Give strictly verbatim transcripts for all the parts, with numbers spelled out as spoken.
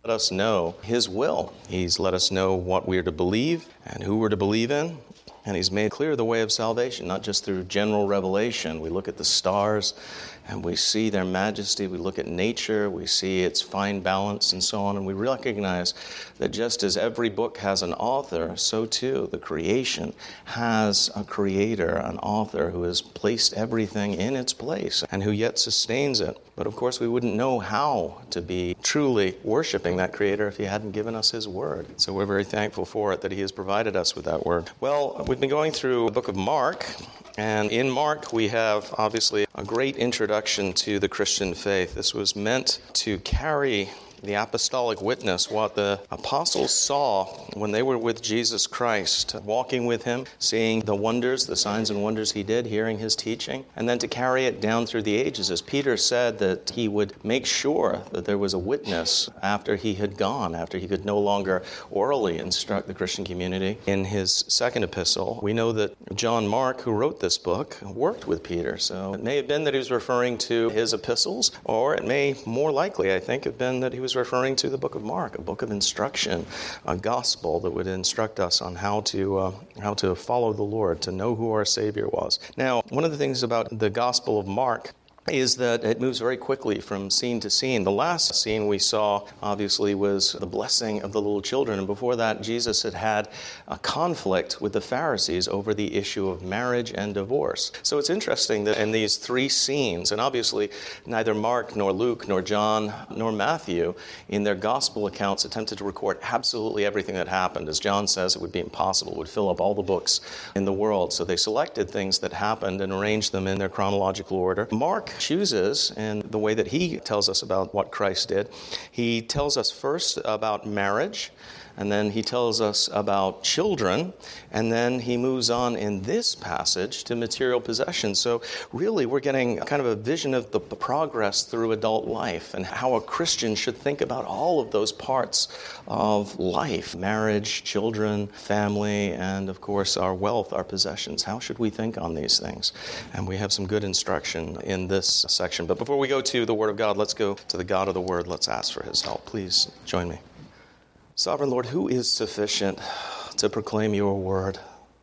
let us know His will. He's let us know what we're to believe and who we're to believe in. And He's made clear the way of salvation, not just through general revelation. We look at the stars and we see their majesty. We look at nature, we see its fine balance and so on. And we recognize that just as every book has an author, so too the creation has a creator, an author who has placed everything in its place and who yet sustains it. But of course, we wouldn't know how to be truly worshiping that creator if He hadn't given us His word. So we're very thankful for it, that He has provided us with that word. Well, we've been going through the book of Mark. And in Mark, we have, obviously, a great introduction to the Christian faith. This was meant to carry the apostolic witness, what the apostles saw when they were with Jesus Christ, walking with Him, seeing the wonders, the signs and wonders He did, hearing His teaching, and then to carry it down through the ages. As Peter said that he would make sure that there was a witness after he had gone, after he could no longer orally instruct the Christian community. In his second epistle, we know that John Mark, who wrote this book, worked with Peter. So it may have been that he was referring to his epistles, or it may more likely, I think, have been that he was referring to the book of Mark, a book of instruction, a gospel that would instruct us on how to uh, how to follow the Lord, to know who our Savior was. Now, one of the things about the Gospel of Mark is that it moves very quickly from scene to scene. The last scene we saw, obviously, was the blessing of the little children. And before that, Jesus had had a conflict with the Pharisees over the issue of marriage and divorce. So it's interesting that in these three scenes, and obviously neither Mark nor Luke nor John nor Matthew in their gospel accounts attempted to record absolutely everything that happened. As John says, it would be impossible. It would fill up all the books in the world. So they selected things that happened and arranged them in their chronological order. Mark chooses, in the way that he tells us about what Christ did, he tells us first about marriage, and then he tells us about children, and then he moves on in this passage to material possessions. So really, we're getting kind of a vision of the progress through adult life and how a Christian should think about all of those parts of life: marriage, children, family, and of course our wealth, our possessions. How should we think on these things? And we have some good instruction in this section. But before we go to the Word of God, let's go to the God of the Word. Let's ask for His help. Please join me. Sovereign Lord, who is sufficient to proclaim your word?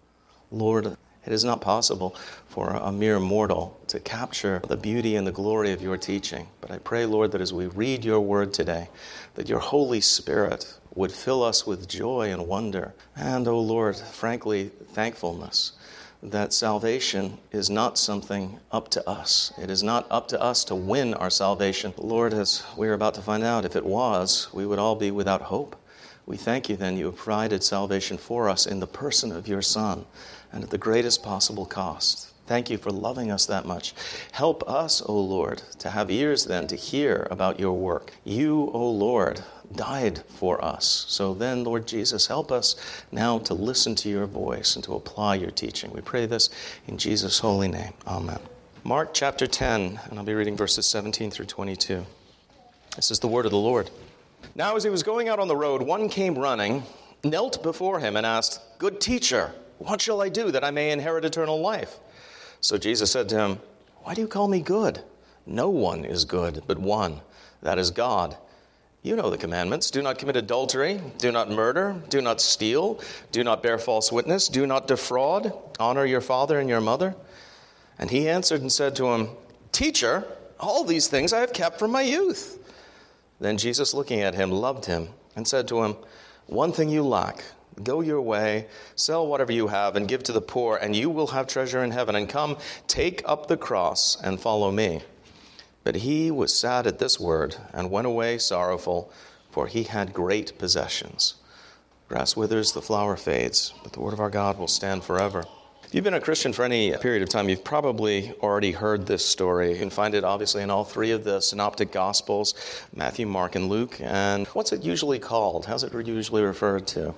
Lord, it is not possible for a mere mortal to capture the beauty and the glory of your teaching. But I pray, Lord, that as we read your word today, that your Holy Spirit would fill us with joy and wonder. And, oh Lord, frankly, thankfulness that salvation is not something up to us. It is not up to us to win our salvation. Lord, as we're about to find out, if it was, we would all be without hope. We thank you then you have provided salvation for us in the person of your Son and at the greatest possible cost. Thank you for loving us that much. Help us, O Lord, to have ears then to hear about your work. You, O Lord, died for us. So then, Lord Jesus, help us now to listen to your voice and to apply your teaching. We pray this in Jesus' holy name. Amen. Mark chapter ten, and I'll be reading verses seventeen through twenty-two. This is the word of the Lord. Now as he was going out on the road, one came running, knelt before him and asked, "Good teacher, what shall I do that I may inherit eternal life?" So Jesus said to him, "Why do you call me good? No one is good but one, that is God. You know the commandments. Do not commit adultery, do not murder, do not steal, do not bear false witness, do not defraud, honor your father and your mother." And he answered and said to him, "Teacher, all these things I have kept from my youth." Then Jesus, looking at him, loved him and said to him, "One thing you lack. Go your way, sell whatever you have and give to the poor, and you will have treasure in heaven. And come, take up the cross and follow me." But he was sad at this word and went away sorrowful, for he had great possessions. Grass withers, the flower fades, but the word of our God will stand forever. If you've been a Christian for any period of time, you've probably already heard this story. You can find it obviously in all three of the synoptic gospels, Matthew, Mark, and Luke. And what's it usually called? How's it usually referred to?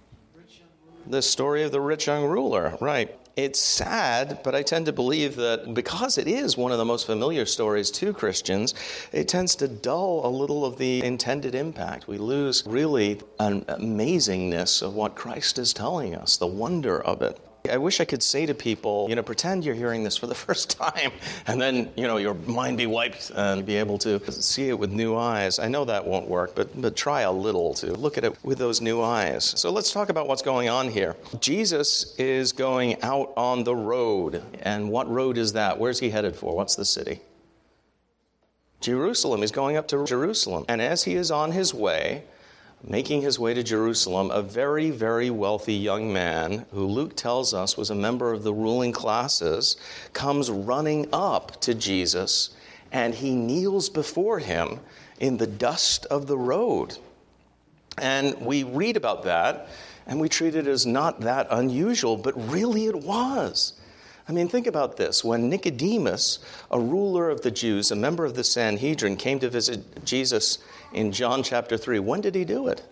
The story of the rich young ruler, right. It's sad, but I tend to believe that because it is one of the most familiar stories to Christians, it tends to dull a little of the intended impact. We lose really an amazingness of what Christ is telling us, the wonder of it. I wish I could say to people, you know, pretend you're hearing this for the first time, and then, you know, your mind be wiped and be able to see it with new eyes. I know that won't work, but, but try a little to look at it with those new eyes. So let's talk about what's going on here. Jesus is going out on the road. And what road is that? Where's he headed for? What's the city? Jerusalem. He's going up to Jerusalem. And as he is on his way, making his way to Jerusalem, a very, very wealthy young man, who Luke tells us was a member of the ruling classes, comes running up to Jesus, and he kneels before him in the dust of the road. And we read about that, and we treat it as not that unusual, but really it was. I mean, think about this. When Nicodemus, a ruler of the Jews, a member of the Sanhedrin, came to visit Jesus in John chapter three, when did he do it?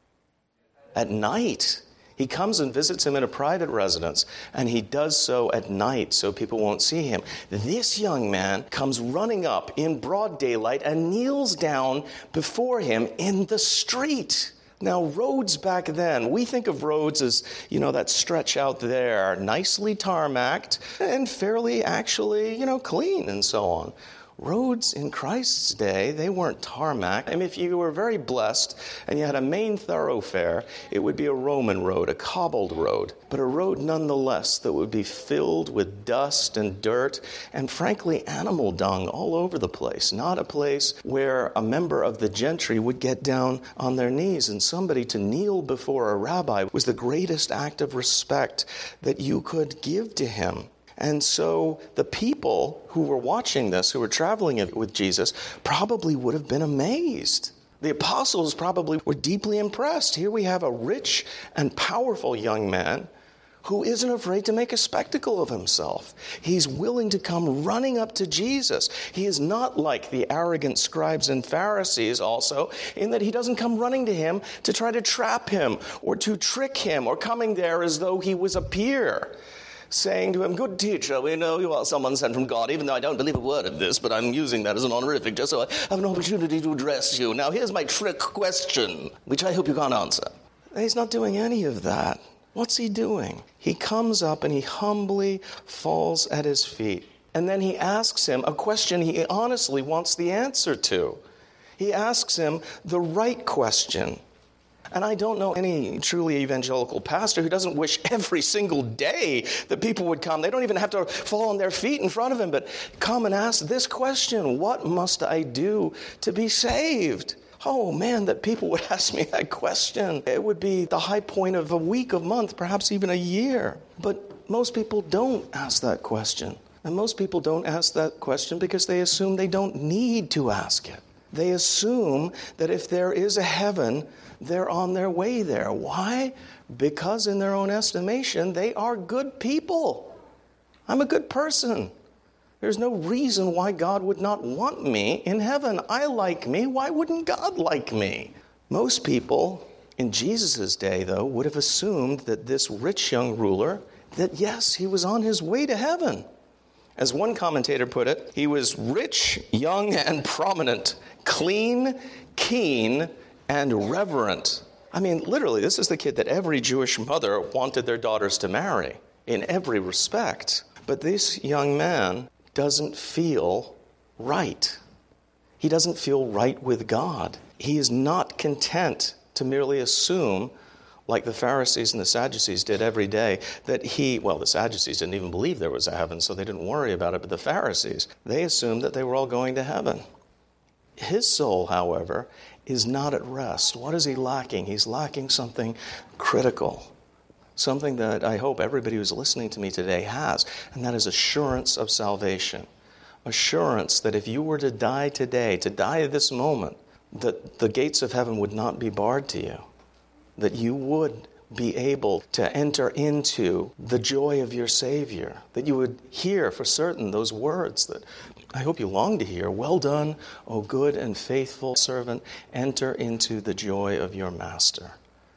At night. He comes and visits him in a private residence, and he does so at night so people won't see him. This young man comes running up in broad daylight and kneels down before him in the street. Now, roads back then, we think of roads as, you know, that stretch out there, nicely tarmacked and fairly actually, you know, clean and so on. Roads in Christ's day, they weren't tarmac. I mean, if you were very blessed and you had a main thoroughfare, it would be a Roman road, a cobbled road, but a road nonetheless that would be filled with dust and dirt and, frankly, animal dung all over the place. Not a place where a member of the gentry would get down on their knees, and somebody to kneel before a rabbi was the greatest act of respect that you could give to him. And so the people who were watching this, who were traveling with Jesus, probably would have been amazed. The apostles probably were deeply impressed. Here we have a rich and powerful young man who isn't afraid to make a spectacle of himself. He's willing to come running up to Jesus. He is not like the arrogant scribes and Pharisees also, in that he doesn't come running to him to try to trap him or to trick him, or coming there as though he was a peer, saying to him, "Good teacher, we know you are someone sent from God, even though I don't believe a word of this, but I'm using that as an honorific just so I have an opportunity to address you. Now here's my trick question, which I hope you can't answer." He's not doing any of that. What's he doing? He comes up and he humbly falls at his feet. And then he asks him a question he honestly wants the answer to. He asks him the right question. And I don't know any truly evangelical pastor who doesn't wish every single day that people would come. They don't even have to fall on their feet in front of him, but come and ask this question: what must I do to be saved? Oh man, that people would ask me that question. It would be the high point of a week, a month, perhaps even a year. But most people don't ask that question. And most people don't ask that question because they assume they don't need to ask it. They assume that if there is a heaven, they're on their way there. Why? Because in their own estimation, they are good people. I'm a good person. There's no reason why God would not want me in heaven. I like me. Why wouldn't God like me? Most people in Jesus' day, though, would have assumed that this rich young ruler, that yes, he was on his way to heaven. As one commentator put it, he was rich, young, and prominent, clean, keen, and reverent. I mean, literally, this is the kid that every Jewish mother wanted their daughters to marry in every respect. But this young man doesn't feel right. He doesn't feel right with God. He is not content to merely assume, like the Pharisees and the Sadducees did every day, that he, well, the Sadducees didn't even believe there was a heaven, so they didn't worry about it, but the Pharisees, they assumed that they were all going to heaven. His soul, however, is not at rest. What is he lacking? He's lacking something critical, something that I hope everybody who's listening to me today has, and that is assurance of salvation. Assurance that if you were to die today, to die at this moment, that the gates of heaven would not be barred to you, that you would be able to enter into the joy of your Savior, that you would hear for certain those words that I hope you long to hear: "Well done, O good and faithful servant, enter into the joy of your master."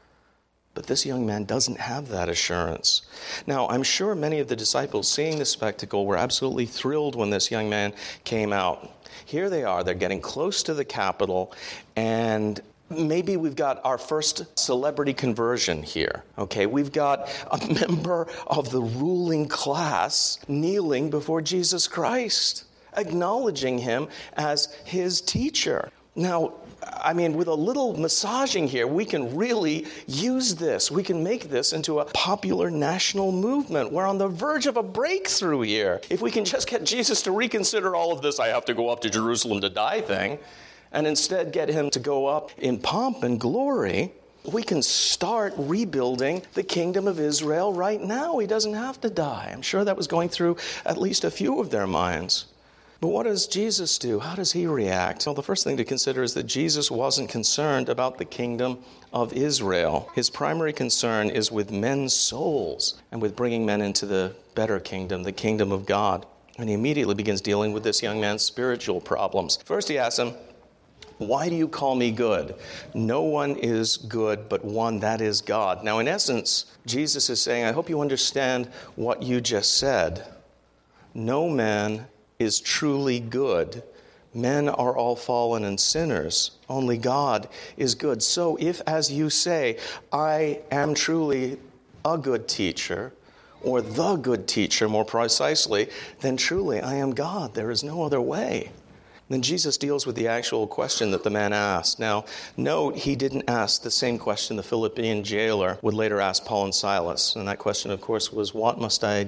But this young man doesn't have that assurance. Now, I'm sure many of the disciples seeing this spectacle were absolutely thrilled when this young man came out. Here they are, they're getting close to the capital, and maybe we've got our first celebrity conversion here, okay? We've got a member of the ruling class kneeling before Jesus Christ, acknowledging him as his teacher. Now, I mean, with a little massaging here, we can really use this. We can make this into a popular national movement. We're on the verge of a breakthrough here. If we can just get Jesus to reconsider all of this, I have to go up to Jerusalem to die thing, and instead get him to go up in pomp and glory, we can start rebuilding the kingdom of Israel right now. He doesn't have to die. I'm sure that was going through at least a few of their minds. But what does Jesus do? How does he react? Well, the first thing to consider is that Jesus wasn't concerned about the kingdom of Israel. His primary concern is with men's souls and with bringing men into the better kingdom, the kingdom of God. And he immediately begins dealing with this young man's spiritual problems. First, he asks him, "Why do you call me good? No one is good but one, that is God." Now, in essence, Jesus is saying, I hope you understand what you just said. No man is truly good. Men are all fallen and sinners. Only God is good. So if, as you say, I am truly a good teacher, or the good teacher more precisely, then truly I am God. There is no other way. Then Jesus deals with the actual question that the man asked. Now, note, he didn't ask the same question the Philippian jailer would later ask Paul and Silas. And that question, of course, was, what must I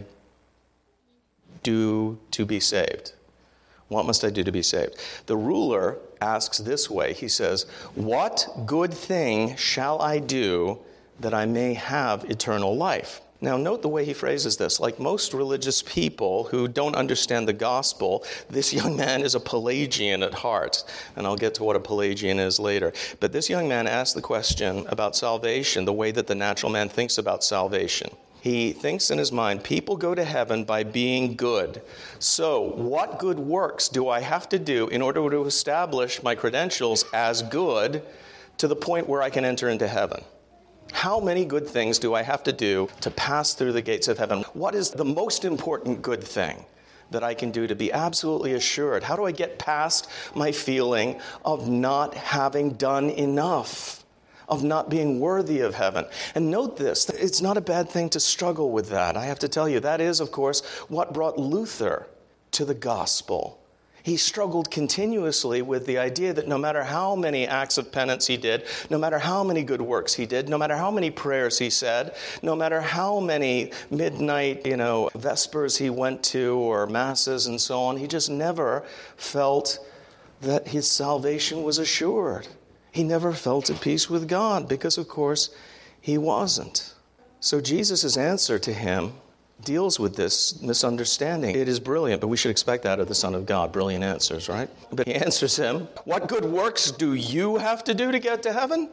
do to be saved? What must I do to be saved? The ruler asks this way. He says, what good thing shall I do that I may have eternal life? Now, note the way he phrases this. Like most religious people who don't understand the gospel, this young man is a Pelagian at heart. And I'll get to what a Pelagian is later. But this young man asked the question about salvation the way that the natural man thinks about salvation. He thinks in his mind, people go to heaven by being good. So what good works do I have to do in order to establish my credentials as good to the point where I can enter into heaven? How many good things do I have to do to pass through the gates of heaven? What is the most important good thing that I can do to be absolutely assured? How do I get past my feeling of not having done enough, of not being worthy of heaven? And note this, it's not a bad thing to struggle with that. I have to tell you, that is, of course, what brought Luther to the gospel. He struggled continuously with the idea that no matter how many acts of penance he did, no matter how many good works he did, no matter how many prayers he said, no matter how many midnight, you know, vespers he went to or masses and so on, he just never felt that his salvation was assured. He never felt at peace with God because, of course, he wasn't. So Jesus' answer to him deals with this misunderstanding. It is brilliant, but we should expect that of the Son of God. Brilliant answers, right? But he answers him, what good works do you have to do to get to heaven?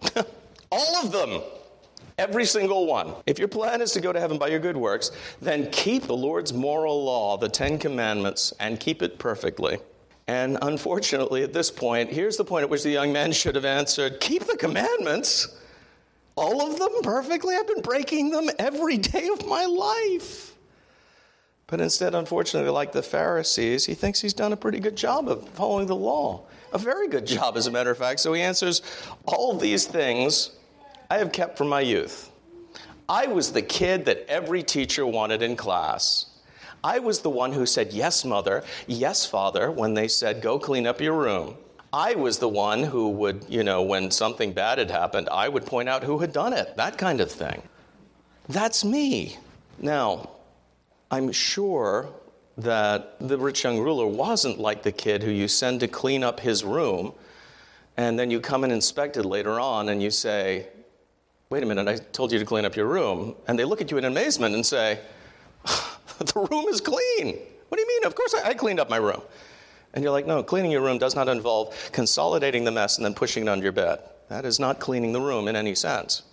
All of them. Every single one. If your plan is to go to heaven by your good works, then keep the Lord's moral law, the Ten Commandments, and keep it perfectly. And unfortunately, at this point, here's the point at which the young man should have answered, keep the commandments? All of them perfectly? I've been breaking them every day of my life. But instead, unfortunately, like the Pharisees, he thinks he's done a pretty good job of following the law. A very good job, as a matter of fact. So he answers, all of these things I have kept from my youth. I was the kid that every teacher wanted in class. I was the one who said, yes, mother, yes, father, when they said, go clean up your room. I was the one who would, you know, when something bad had happened, I would point out who had done it, that kind of thing. That's me. Now, I'm sure that the rich young ruler wasn't like the kid who you send to clean up his room, and then you come and inspect it later on, and you say, wait a minute, I told you to clean up your room. And they look at you in amazement and say, the room is clean. What do you mean? Of course I, I cleaned up my room. And you're like, no, cleaning your room does not involve consolidating the mess and then pushing it under your bed. That is not cleaning the room in any sense.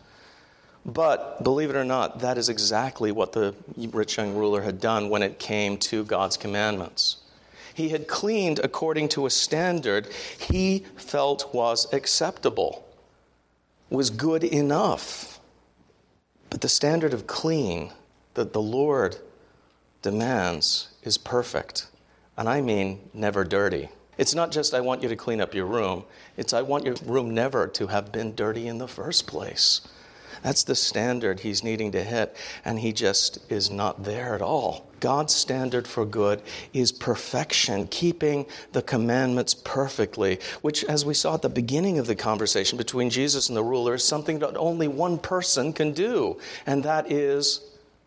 But believe it or not, that is exactly what the rich young ruler had done when it came to God's commandments. He had cleaned according to a standard he felt was acceptable, was good enough. But the standard of clean that the Lord demands is perfect. And I mean never dirty. It's not just, I want you to clean up your room. It's, I want your room never to have been dirty in the first place. That's the standard he's needing to hit, and he just is not there at all. God's standard for good is perfection, keeping the commandments perfectly, which, as we saw at the beginning of the conversation between Jesus and the ruler, is something that only one person can do, and that is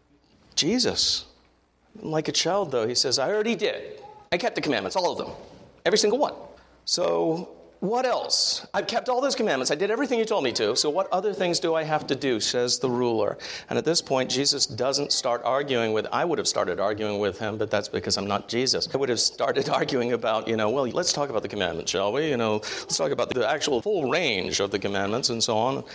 Jesus. Like a child, though, he says, I already did. I kept the commandments, all of them, every single one. So what else? I've kept all those commandments. I did everything you told me to. So what other things do I have to do, says the ruler. And at this point, Jesus doesn't start arguing with, I would have started arguing with him, but that's because I'm not Jesus. I would have started arguing about, you know, well, let's talk about the commandments, shall we? You know, let's talk about the actual full range of the commandments and so on.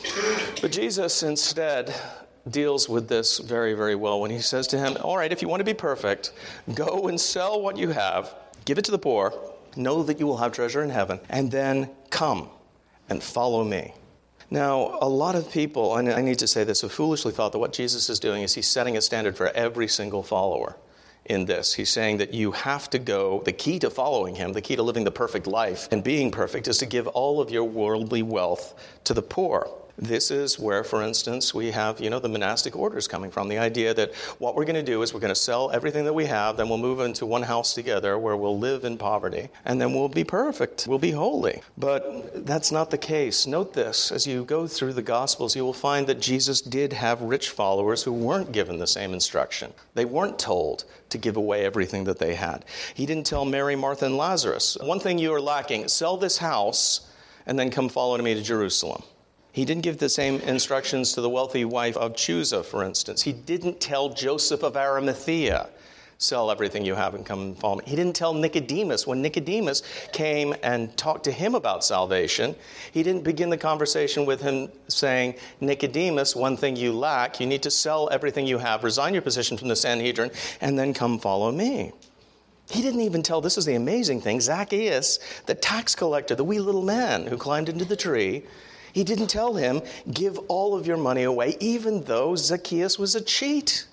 But Jesus instead deals with this very, very well when he says to him, all right, if you want to be perfect, go and sell what you have, give it to the poor, know that you will have treasure in heaven, and then come and follow me. Now, a lot of people, and I need to say this, have foolishly thought that what Jesus is doing is he's setting a standard for every single follower in this. He's saying that you have to go, the key to following him, the key to living the perfect life and being perfect is to give all of your worldly wealth to the poor. This is where, for instance, we have, you know, the monastic orders coming from. The idea that what we're going to do is we're going to sell everything that we have, then we'll move into one house together where we'll live in poverty, and then we'll be perfect. We'll be holy. But that's not the case. Note this. As you go through the Gospels, you will find that Jesus did have rich followers who weren't given the same instruction. They weren't told to give away everything that they had. He didn't tell Mary, Martha, and Lazarus, one thing you are lacking, sell this house and then come follow me to Jerusalem. He didn't give the same instructions to the wealthy wife of Chusa, for instance. He didn't tell Joseph of Arimathea, sell everything you have and come and follow me. He didn't tell Nicodemus. When Nicodemus came and talked to him about salvation, he didn't begin the conversation with him saying, Nicodemus, one thing you lack, you need to sell everything you have, resign your position from the Sanhedrin, and then come follow me. He didn't even tell, this is the amazing thing, Zacchaeus, the tax collector, the wee little man who climbed into the tree, he didn't tell him, give all of your money away, even though Zacchaeus was a cheat.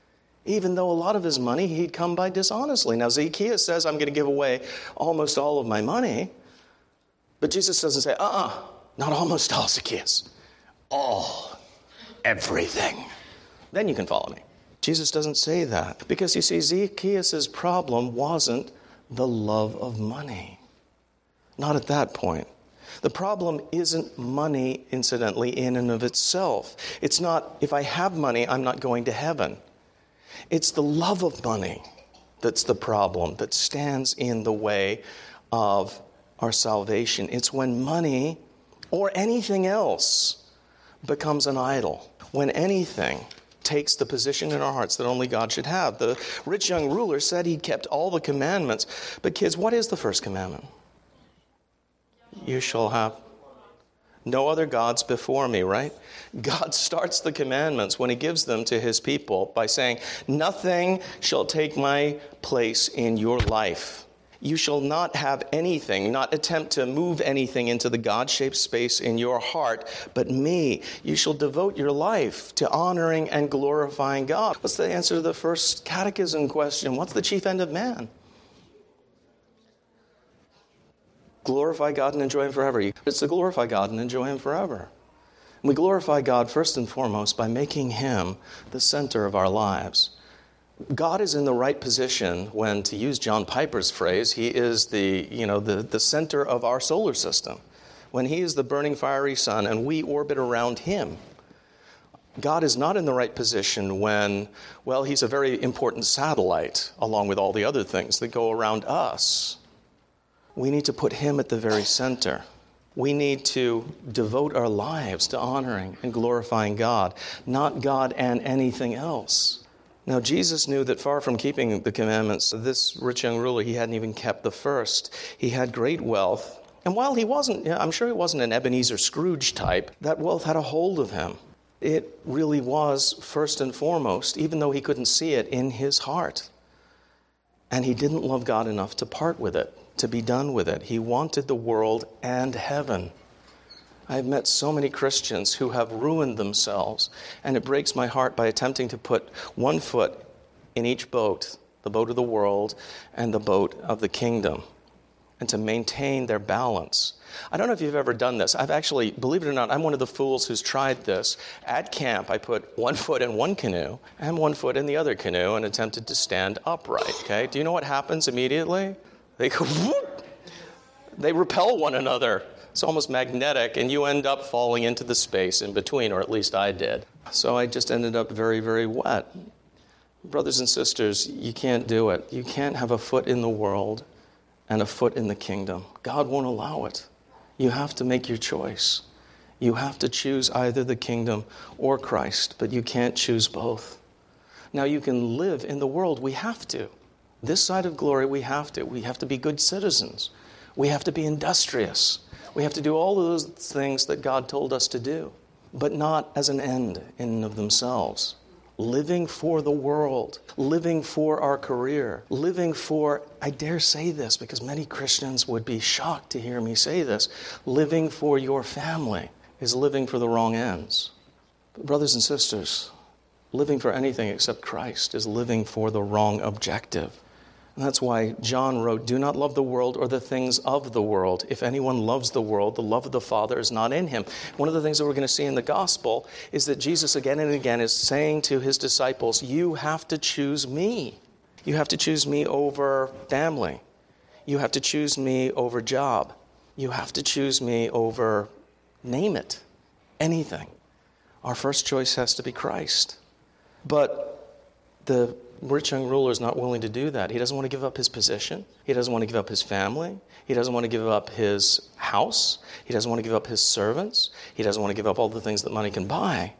Even though a lot of his money he'd come by dishonestly. Now, Zacchaeus says, I'm going to give away almost all of my money. But Jesus doesn't say, uh-uh, not almost all, Zacchaeus. All, everything. Then you can follow me. Jesus doesn't say that. Because, you see, Zacchaeus' problem wasn't the love of money. Not at that point. The problem isn't money, incidentally, in and of itself. It's not, if I have money, I'm not going to heaven. It's the love of money that's the problem, that stands in the way of our salvation. It's when money or anything else becomes an idol. When anything takes the position in our hearts that only God should have. The rich young ruler said he kept all the commandments. But kids, what is the first commandment? You shall have no other gods before me, right? God starts the commandments when he gives them to his people by saying, nothing shall take my place in your life. You shall not have anything, not attempt to move anything into the God-shaped space in your heart, but me. You shall devote your life to honoring and glorifying God. What's the answer to the first catechism question? What's the chief end of man? Glorify God and enjoy him forever. It's to glorify God and enjoy him forever. And we glorify God first and foremost by making him the center of our lives. God is in the right position when, to use John Piper's phrase, he is the, you know, the, the center of our solar system. When he is the burning fiery sun and we orbit around him. God is not in the right position when, well, he's a very important satellite along with all the other things that go around us. We need to put him at the very center. We need to devote our lives to honoring and glorifying God, not God and anything else. Now, Jesus knew that far from keeping the commandments, this rich young ruler, he hadn't even kept the first. He had great wealth. And while he wasn't, I'm sure he wasn't an Ebenezer Scrooge type, that wealth had a hold of him. It really was, first and foremost, even though he couldn't see it, in his heart. And he didn't love God enough to part with it, to be done with it. He wanted the world and heaven. I've met so many Christians who have ruined themselves, and it breaks my heart by attempting to put one foot in each boat, the boat of the world and the boat of the kingdom. and to maintain their balance. I don't know if you've ever done this. I've actually, believe it or not, I'm one of the fools who's tried this. At camp, I put one foot in one canoe and one foot in the other canoe and attempted to stand upright, okay? Do you know what happens immediately? They go, whoop! They repel one another. It's almost magnetic, and you end up falling into the space in between, or at least I did. So I just ended up very, very wet. Brothers and sisters, you can't do it. You can't have a foot in the world and a foot in the kingdom. God won't allow it. You have to make your choice. You have to choose either the kingdom or Christ, but you can't choose both. Now, you can live in the world. We have to. This side of glory, we have to. We have to be good citizens. We have to be industrious. We have to do all of those things that God told us to do, but not as an end in and of themselves. Living for the world, living for our career, living for, I dare say this because many Christians would be shocked to hear me say this, living for your family is living for the wrong ends. But brothers and sisters, living for anything except Christ is living for the wrong objective. And that's why John wrote, do not love the world or the things of the world. If anyone loves the world, the love of the Father is not in him. One of the things that we're going to see in the gospel is that Jesus again and again is saying to his disciples, you have to choose me. You have to choose me over family. You have to choose me over job. You have to choose me over, name it, anything. Our first choice has to be Christ. But the rich young ruler is not willing to do that. He doesn't want to give up his position. He doesn't want to give up his family. He doesn't want to give up his house. He doesn't want to give up his servants. He doesn't want to give up all the things that money can buy.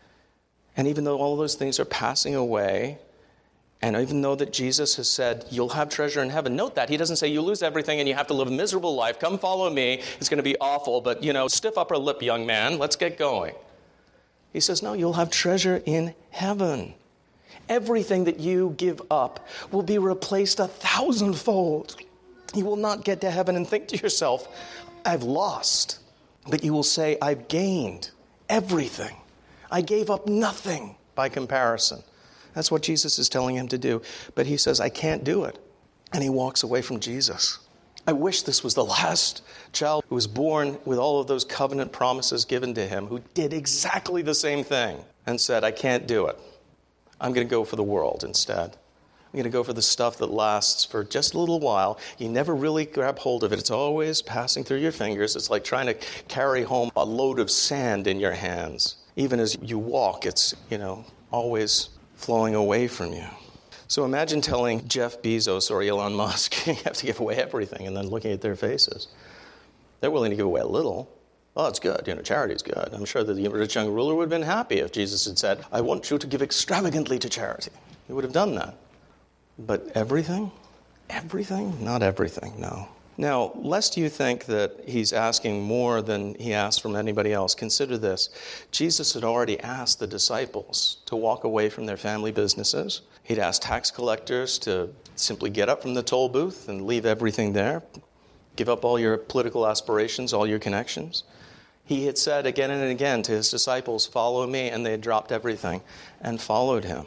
And even though all those things are passing away, and even though that Jesus has said, you'll have treasure in heaven, note that. He doesn't say you lose everything and you have to live a miserable life. Come follow me. It's going to be awful, but, you know, stiff upper lip, young man. Let's get going. He says, no, you'll have treasure in heaven. Everything that you give up will be replaced a thousandfold. You will not get to heaven and think to yourself, I've lost. But you will say, I've gained everything. I gave up nothing by comparison. That's what Jesus is telling him to do. But he says, I can't do it. And he walks away from Jesus. I wish this was the last child who was born with all of those covenant promises given to him, who did exactly the same thing and said, I can't do it. I'm going to go for the world instead. I'm going to go for the stuff that lasts for just a little while. You never really grab hold of it. It's always passing through your fingers. It's like trying to carry home a load of sand in your hands. Even as you walk, it's, you know, always flowing away from you. So imagine telling Jeff Bezos or Elon Musk, you have to give away everything, and then looking at their faces. They're willing to give away a little. Oh, it's good. You know, charity's good. I'm sure that the rich young ruler would have been happy if Jesus had said, I want you to give extravagantly to charity. He would have done that. But everything? Everything? Not everything, no. Now, lest you think that he's asking more than he asked from anybody else, consider this. Jesus had already asked the disciples to walk away from their family businesses. He'd asked tax collectors to simply get up from the toll booth and leave everything there. Give up all your political aspirations, all your connections. He had said again and again to his disciples, follow me, and they had dropped everything and followed him.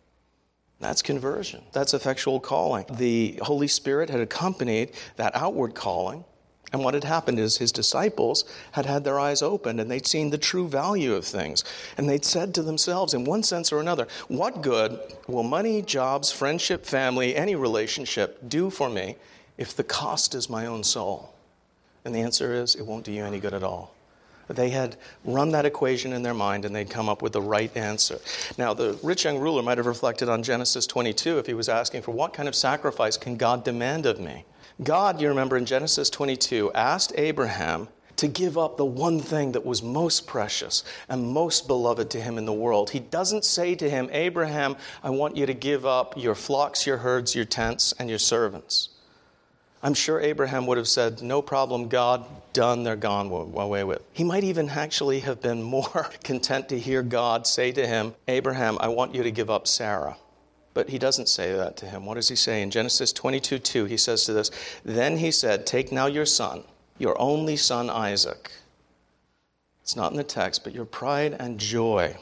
That's conversion. That's effectual calling. The Holy Spirit had accompanied that outward calling, and what had happened is his disciples had had their eyes opened, and they'd seen the true value of things. And they'd said to themselves, in one sense or another, what good will money, jobs, friendship, family, any relationship do for me if the cost is my own soul? And the answer is, it won't do you any good at all. They had run that equation in their mind, and they'd come up with the right answer. Now, the rich young ruler might have reflected on Genesis twenty-two if he was asking for what kind of sacrifice can God demand of me? God, you remember in Genesis twenty-two, asked Abraham to give up the one thing that was most precious and most beloved to him in the world. He doesn't say to him, Abraham, I want you to give up your flocks, your herds, your tents, and your servants. I'm sure Abraham would have said, no problem, God, done, they're gone away with. He might even actually have been more content to hear God say to him, Abraham, I want you to give up Sarah. But he doesn't say that to him. What does he say? In Genesis twenty-two two, he says to this, then he said, take now your son, your only son Isaac. It's not in the text, but your pride and joy.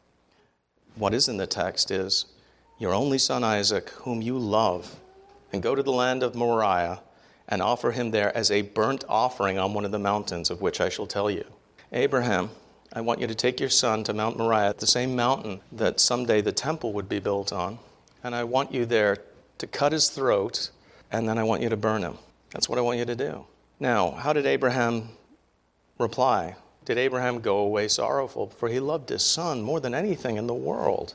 What is in the text is, your only son Isaac, whom you love, and go to the land of Moriah, and offer him there as a burnt offering on one of the mountains of which I shall tell you. Abraham, I want you to take your son to Mount Moriah, the same mountain that someday the temple would be built on, and I want you there to cut his throat, and then I want you to burn him. That's what I want you to do. Now, how did Abraham reply? Did Abraham go away sorrowful? For he loved his son more than anything in the world.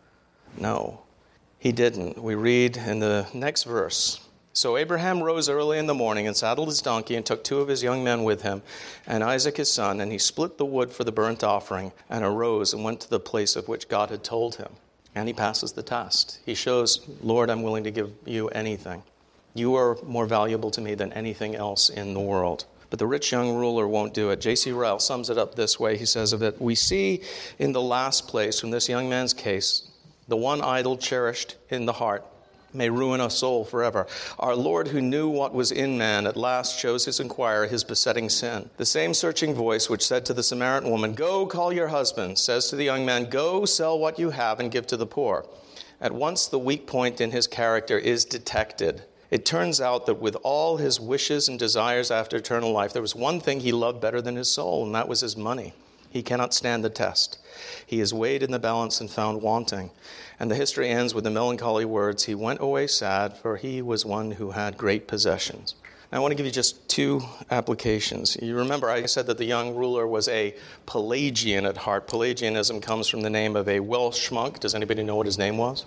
No, he didn't. We read in the next verse. So Abraham rose early in the morning and saddled his donkey and took two of his young men with him and Isaac his son, and he split the wood for the burnt offering and arose and went to the place of which God had told him. And he passes the test. He shows, Lord, I'm willing to give you anything. You are more valuable to me than anything else in the world. But the rich young ruler won't do it. J C Ryle sums it up this way. He says of it, we see in the last place from this young man's case, the one idol cherished in the heart may ruin a soul forever. Our Lord, who knew what was in man, at last shows his inquirer his besetting sin. The same searching voice which said to the Samaritan woman, go call your husband, says to the young man, go sell what you have and give to the poor. At once the weak point in his character is detected. It turns out that with all his wishes and desires after eternal life, there was one thing he loved better than his soul, and that was his money. He cannot stand the test. He is weighed in the balance and found wanting. And the history ends with the melancholy words, he went away sad, for he was one who had great possessions. Now, I want to give you just two applications. You remember I said that the young ruler was a Pelagian at heart. Pelagianism comes from the name of a Welsh monk. Does anybody know what his name was?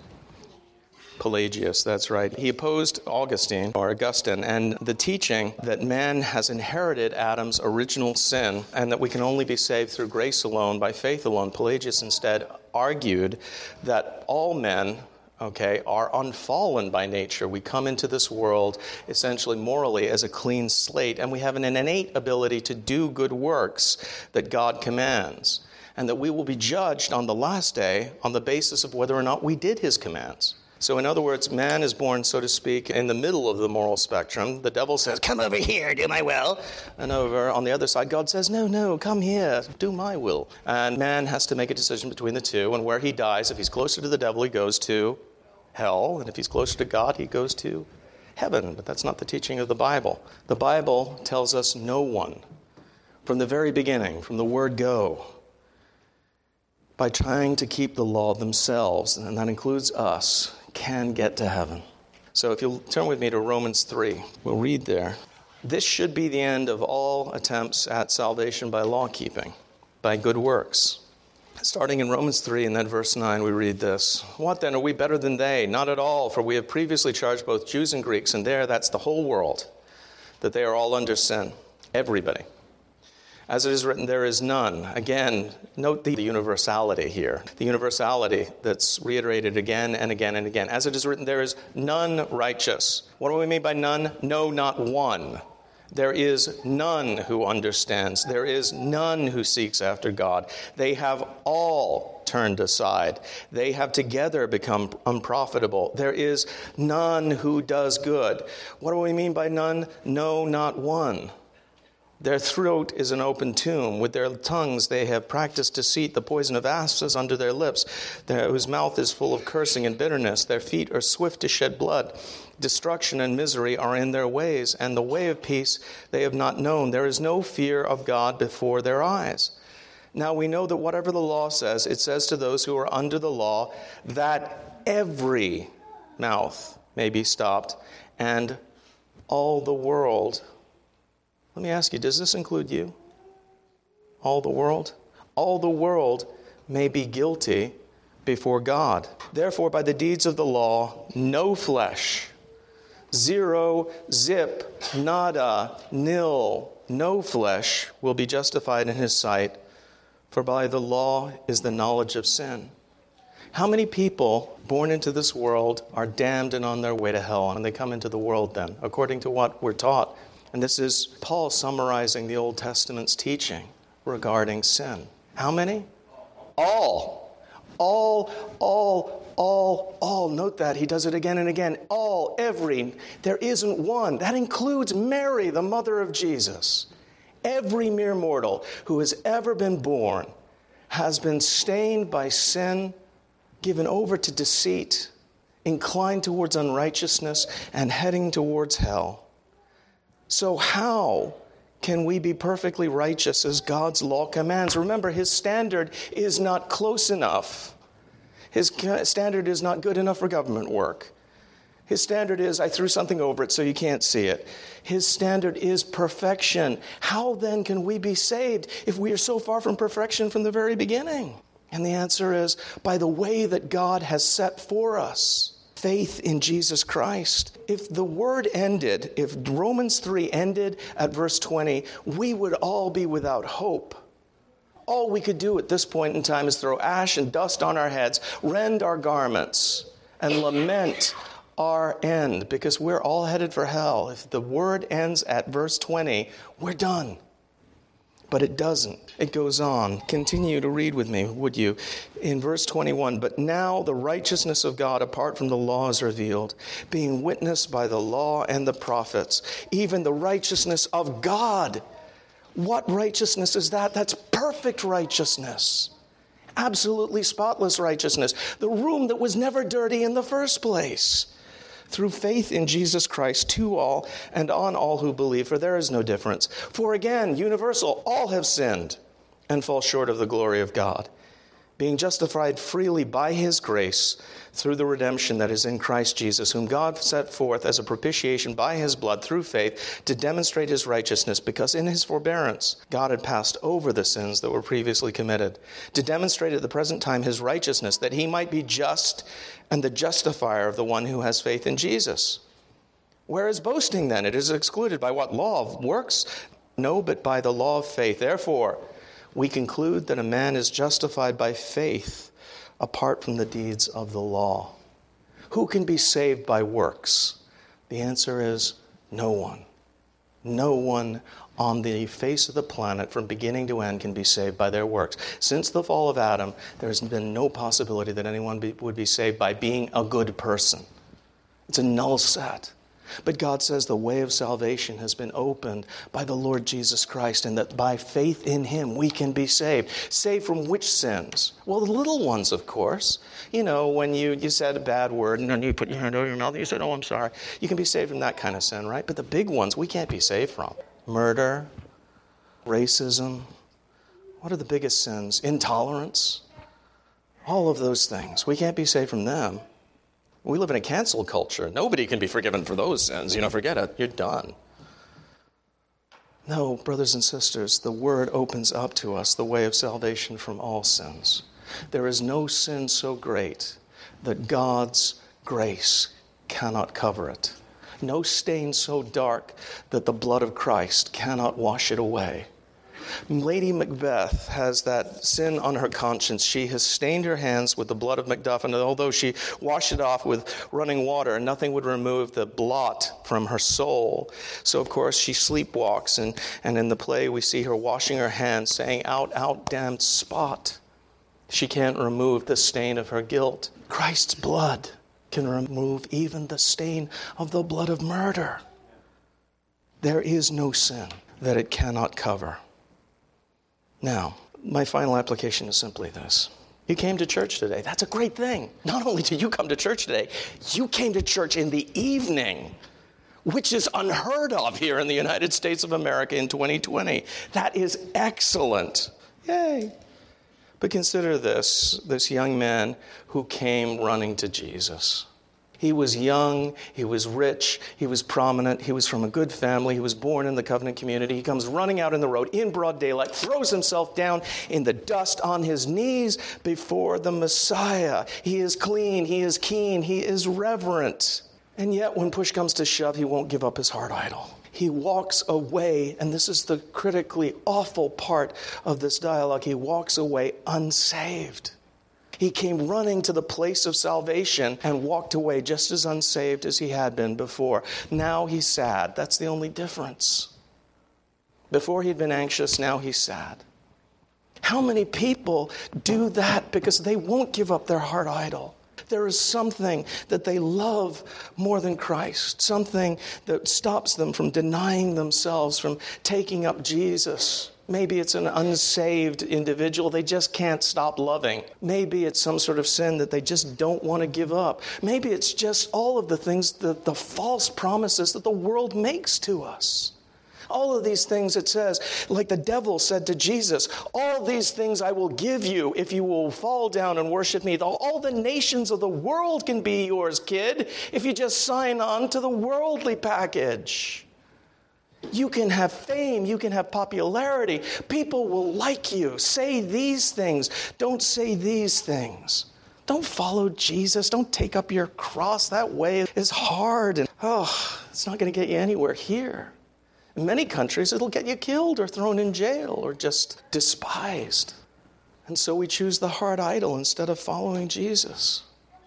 Pelagius, that's right. He opposed Augustine, or Augustine, and the teaching that man has inherited Adam's original sin and that we can only be saved through grace alone, by faith alone. Pelagius instead argued that all men, okay, are unfallen by nature. We come into this world essentially morally as a clean slate, and we have an innate ability to do good works that God commands, and that we will be judged on the last day on the basis of whether or not we did his commands. So in other words, man is born, so to speak, in the middle of the moral spectrum. The devil says, come over here, do my will. And over on the other side, God says, no, no, come here, do my will. And man has to make a decision between the two. And where he dies, if he's closer to the devil, he goes to hell. And if he's closer to God, he goes to heaven. But that's not the teaching of the Bible. The Bible tells us no one, from the very beginning, from the word go, by trying to keep the law themselves, and that includes us, can get to heaven. So if you'll turn with me to Romans three, we'll read there. This should be the end of all attempts at salvation by law keeping, by good works. Starting in Romans three and then verse nine, we read this. What then, are we better than they? Not at all, for we have previously charged both Jews and Greeks, and there, that's the whole world, that they are all under sin. Everybody. As it is written, there is none. Again, note the universality here. The universality that's reiterated again and again and again. As it is written, there is none righteous. What do we mean by none? No, not one. There is none who understands. There is none who seeks after God. They have all turned aside. They have together become unprofitable. There is none who does good. What do we mean by none? No, not one. Their throat is an open tomb. With their tongues they have practiced deceit. The poison of asps is under their lips, their, whose mouth is full of cursing and bitterness. Their feet are swift to shed blood. Destruction and misery are in their ways, and the way of peace they have not known. There is no fear of God before their eyes. Now we know that whatever the law says, it says to those who are under the law that every mouth may be stopped, and all the world. Let me ask you, does this include you? All the world? All the world may be guilty before God. Therefore, by the deeds of the law, no flesh, zero, zip, nada, nil, no flesh will be justified in his sight, for by the law is the knowledge of sin. How many people born into this world are damned and on their way to hell, and they come into the world then, according to what we're taught? And this is Paul summarizing the Old Testament's teaching regarding sin. How many? All. All, all, all, all. Note that. He does it again and again. All, every. There isn't one. That includes Mary, the mother of Jesus. Every mere mortal who has ever been born has been stained by sin, given over to deceit, inclined towards unrighteousness, and heading towards hell. So how can we be perfectly righteous as God's law commands? Remember, his standard is not close enough. His standard is not good enough for government work. His standard is, I threw something over it so you can't see it. His standard is perfection. How then can we be saved if we are so far from perfection from the very beginning? And the answer is by the way that God has set for us. Faith in Jesus Christ. If the word ended, if Romans three ended at verse twenty, we would all be without hope. All we could do at this point in time is throw ash and dust on our heads, rend our garments, and lament our end, because we're all headed for hell. If the word ends at verse twenty, we're done. But it doesn't. It goes on. Continue to read with me, would you? In verse twenty-one, but now the righteousness of God apart from the law is revealed, being witnessed by the law and the prophets, even the righteousness of God. What righteousness is that? That's perfect righteousness. Absolutely spotless righteousness. The room that was never dirty in the first place. Through faith in Jesus Christ to all and on all who believe, for there is no difference. For again, universal, all have sinned and fall short of the glory of God, being justified freely by his grace through the redemption that is in Christ Jesus, whom God set forth as a propitiation by his blood through faith to demonstrate his righteousness, because in his forbearance God had passed over the sins that were previously committed, to demonstrate at the present time his righteousness, that he might be just and the justifier of the one who has faith in Jesus. Where is boasting then? It is excluded by what law of works? No, but by the law of faith. Therefore, we conclude that a man is justified by faith apart from the deeds of the law. Who can be saved by works? The answer is no one. No one on the face of the planet from beginning to end can be saved by their works. Since the fall of Adam, there's been no possibility that anyone be, would be saved by being a good person. It's a null set. But God says the way of salvation has been opened by the Lord Jesus Christ, and that by faith in him we can be saved. Saved from which sins? Well, the little ones, of course. You know, when you, you said a bad word and then you put your hand over your mouth and you said, oh, I'm sorry. You can be saved from that kind of sin, right? But the big ones we can't be saved from. Murder, racism. What are the biggest sins? Intolerance. All of those things. We can't be saved from them. We live in a cancel culture. Nobody can be forgiven for those sins. You know, forget it. You're done. No, brothers and sisters, the word opens up to us the way of salvation from all sins. There is no sin so great that God's grace cannot cover it. No stain so dark that the blood of Christ cannot wash it away. Lady Macbeth has that sin on her conscience. She has stained her hands with the blood of Macduff, and although she washed it off with running water, nothing would remove the blot from her soul. So, of course, she sleepwalks, and, and in the play we see her washing her hands, saying, out, out, damned spot. She can't remove the stain of her guilt. Christ's blood can remove even the stain of the blood of murder. There is no sin that it cannot cover. Now, my final application is simply this. You came to church today. That's a great thing. Not only did you come to church today, you came to church in the evening, which is unheard of here in the United States of America in twenty twenty. That is excellent. Yay. But consider this, this young man who came running to Jesus. He was young, he was rich, he was prominent, he was from a good family, he was born in the covenant community. He comes running out in the road in broad daylight, throws himself down in the dust on his knees before the Messiah. He is clean, he is keen, he is reverent. And yet when push comes to shove, he won't give up his heart idol. He walks away, and this is the critically awful part of this dialogue, he walks away unsaved. He came running to the place of salvation and walked away just as unsaved as he had been before. Now he's sad. That's the only difference. Before he'd been anxious, now he's sad. How many people do that because they won't give up their heart idol? There is something that they love more than Christ, something that stops them from denying themselves, from taking up Jesus. Maybe it's an unsaved individual they just can't stop loving. Maybe it's some sort of sin that they just don't want to give up. Maybe it's just all of the things, that the false promises that the world makes to us. All of these things it says, like the devil said to Jesus, all these things I will give you if you will fall down and worship me. All the nations of the world can be yours, kid, if you just sign on to the worldly package. You can have fame. You can have popularity. People will like you. Say these things. Don't say these things. Don't follow Jesus. Don't take up your cross. That way is hard. And oh, it's not going to get you anywhere here. In many countries, it'll get you killed or thrown in jail or just despised. And so we choose the hard idol instead of following Jesus.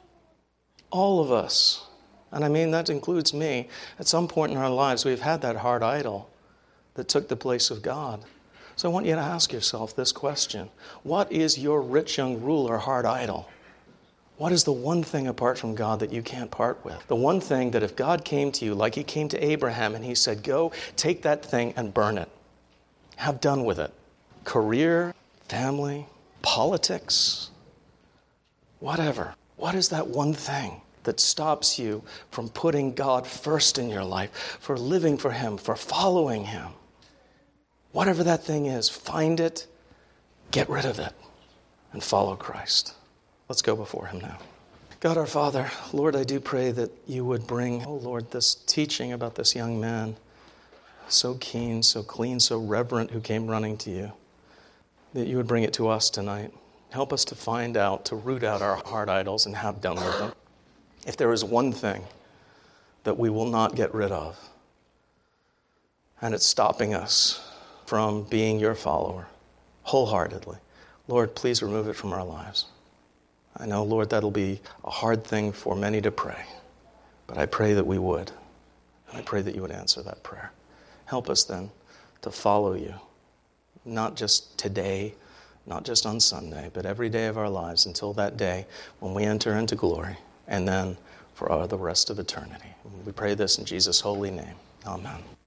All of us. And I mean, that includes me. At some point in our lives, we've had that hard idol that took the place of God. So I want you to ask yourself this question. What is your rich young ruler hard idol? What is the one thing apart from God that you can't part with? The one thing that if God came to you like he came to Abraham and he said, go, take that thing and burn it. Have done with it. Career, family, politics, whatever. What is that one thing that stops you from putting God first in your life, for living for him, for following him? Whatever that thing is, find it, get rid of it, and follow Christ. Let's go before him now. God our Father, Lord, I do pray that you would bring, oh Lord, this teaching about this young man, so keen, so clean, so reverent, who came running to you, that you would bring it to us tonight. Help us to find out, to root out our hard idols and have done with them. If there is one thing that we will not get rid of, and it's stopping us from being your follower wholeheartedly, Lord, please remove it from our lives. I know, Lord, that'll be a hard thing for many to pray, but I pray that we would. And I pray that you would answer that prayer. Help us then to follow you, not just today, not just on Sunday, but every day of our lives until that day when we enter into glory, and then for the rest of eternity. We pray this in Jesus' holy name. Amen.